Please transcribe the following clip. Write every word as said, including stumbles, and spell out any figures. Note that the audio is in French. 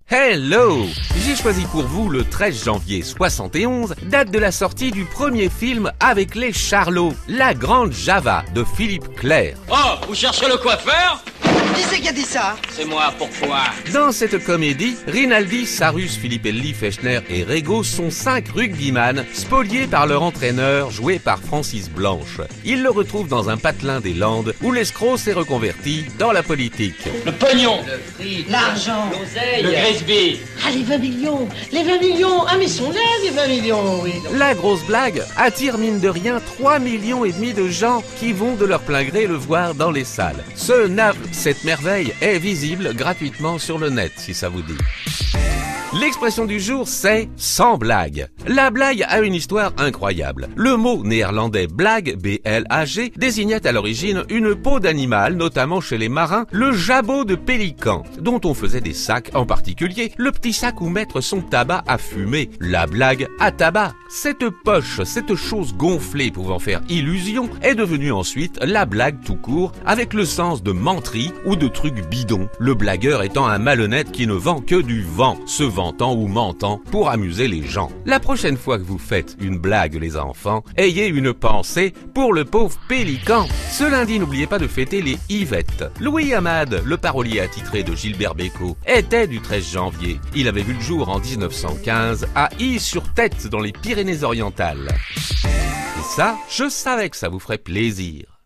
Hello! J'ai choisi pour vous le treize janvier soixante et onze, date de la sortie du premier film avec les Charlots, La Grande Java de Philippe Clair. Oh, vous cherchez le coiffeur? Qui c'est qui a dit ça? C'est moi, pourquoi? Dans cette comédie, Rinaldi, Sarrus, Filippelli, Fechner et Rego sont cinq rugbyman spoliés par leur entraîneur joué par Francis Blanche. Ils le retrouvent dans un patelin des Landes où l'escroc s'est reconverti dans la politique. Le pognon, Le fric, l'argent, l'oseille, le Grisby. Ah, les vingt millions, les vingt millions, ah mais ils sont là les vingt millions, oui. La grosse blague attire mine de rien trois millions et demi de gens qui vont de leur plein gré le voir dans les salles. Ce nav, cette merveille est visible gratuitement sur le net si ça vous dit. L'expression du jour, c'est « sans blague ». La blague a une histoire incroyable. Le mot néerlandais « blague » B L A G désignait à l'origine une peau d'animal, notamment chez les marins, le jabot de pélican, dont on faisait des sacs, en particulier le petit sac où mettre son tabac à fumer, la blague à tabac. Cette poche, cette chose gonflée pouvant faire illusion, est devenue ensuite la blague tout court, avec le sens de menterie ou de truc bidon, le blagueur étant un malhonnête qui ne vend que du vent, se vantant ou mentant pour amuser les gens. La prochaine fois que vous faites une blague les enfants, ayez une pensée pour le pauvre pélican. Ce lundi, n'oubliez pas de fêter les Yvettes. Louis Amade, le parolier attitré de Gilbert Bécaud, était du treize janvier. Il avait vu le jour en dix-neuf cent quinze à Y-sur-Tête dans les Pyrénées-Orientales. Et ça, je savais que ça vous ferait plaisir.